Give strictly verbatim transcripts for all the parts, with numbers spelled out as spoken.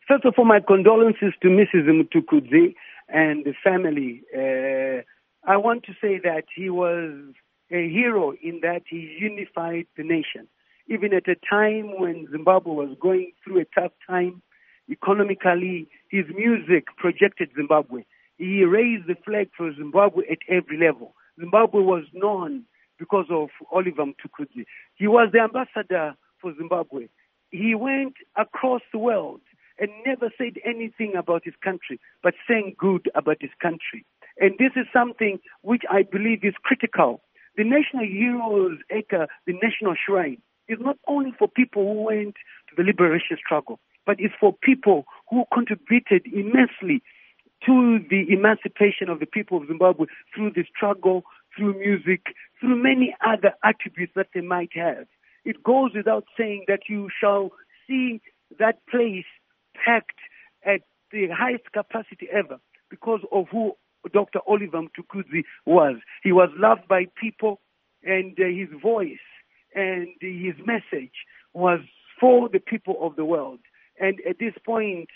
First of all, my condolences to Missus Mtukudzi and the family. Uh, I want to say that he was a hero in that he unified the nation. Even at a time when Zimbabwe was going through a tough time economically, his music projected Zimbabwe. He raised the flag for Zimbabwe at every level. Zimbabwe was known because of Oliver Mtukudzi. He was the ambassador for Zimbabwe. He went across the world and never said anything about his country, but saying good about his country. And this is something which I believe is critical. The National Heroes Acre, the National Shrine, is not only for people who went to the liberation struggle, but it's for people who contributed immensely to the emancipation of the people of Zimbabwe through the struggle, through music, through many other attributes that they might have. It goes without saying that you shall see that place packed at the highest capacity ever because of who Doctor Oliver Mtukudzi was. He was loved by people, and uh, his voice and his message was for the people of the world. And at this point,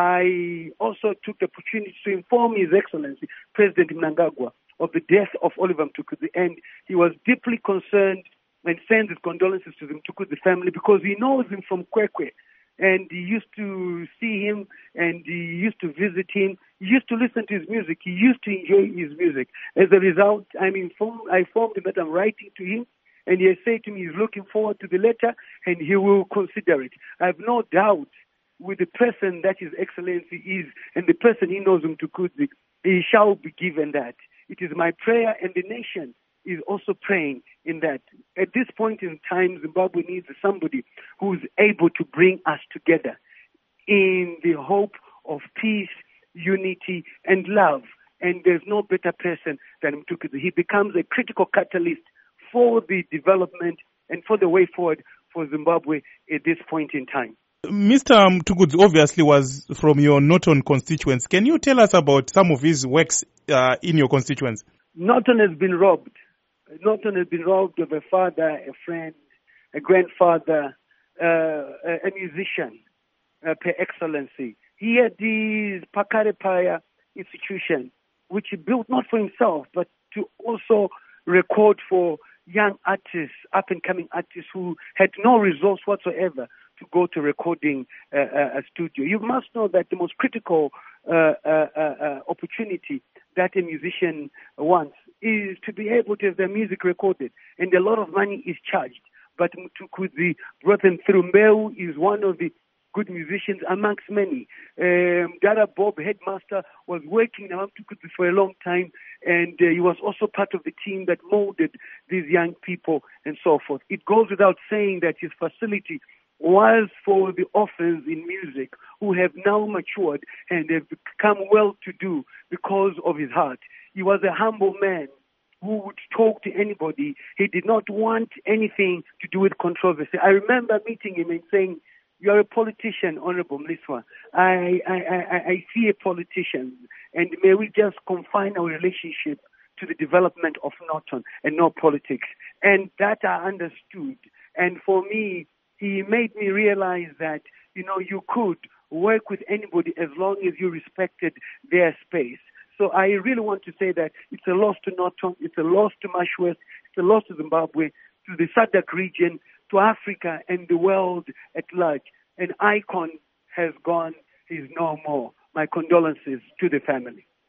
I also took the opportunity to inform His Excellency, President Mnangagwa, of the death of Oliver Mtukudzi, and he was deeply concerned and sends his condolences to the Mtukudzi family because he knows him from Kwekwe. And he used to see him, and he used to visit him. He used to listen to his music. He used to enjoy his music. As a result, I'm informed, I informed him that I'm writing to him, and he has said to me he's looking forward to the letter, and he will consider it. I have no doubt with the person that His Excellency is, and the person he knows, Mtukudzi, he shall be given that. It is my prayer, and the nation is also praying in that. At this point in time, Zimbabwe needs somebody who's able to bring us together in the hope of peace, unity, and love. And there's no better person than Mtukudzi. He becomes a critical catalyst for the development and for the way forward for Zimbabwe at this point in time. Mister Mtukudzi obviously was from your Norton constituents. Can you tell us about some of his works uh, in your constituents? Norton has been robbed. Norton has been robbed of a father, a friend, a grandfather, uh, a, a musician, uh, per excellency. He had the Pakarepaya institution, which he built not for himself, but to also record for young artists, up-and-coming artists who had no resource whatsoever to go to recording uh, a studio. You must know that the most critical uh, uh, uh, opportunity that a musician wants is to be able to have their music recorded, and a lot of money is charged. But Mtukudzi brought them through. Mbeu is one of the good musicians amongst many. Um, Dara Bob, headmaster, was working around Mtukudzi for a long time, and uh, he was also part of the team that molded these young people and so forth. It goes without saying that his facility was for the orphans in music who have now matured and have become well-to-do because of his heart. He was a humble man who would talk to anybody. He did not want anything to do with controversy. I remember meeting him and saying, "You are a politician, Honorable Mliswa. I, I, I, I see a politician, and may we just confine our relationship to the development of Norton and not politics." And that I understood. And for me, he made me realize that, you know, you could work with anybody as long as you respected their space. So I really want to say that it's a loss to Norton, it's a loss to Mashwest, it's a loss to Zimbabwe, to the S A D C region, to Africa and the world at large. An icon has gone, he's no more. My condolences to the family.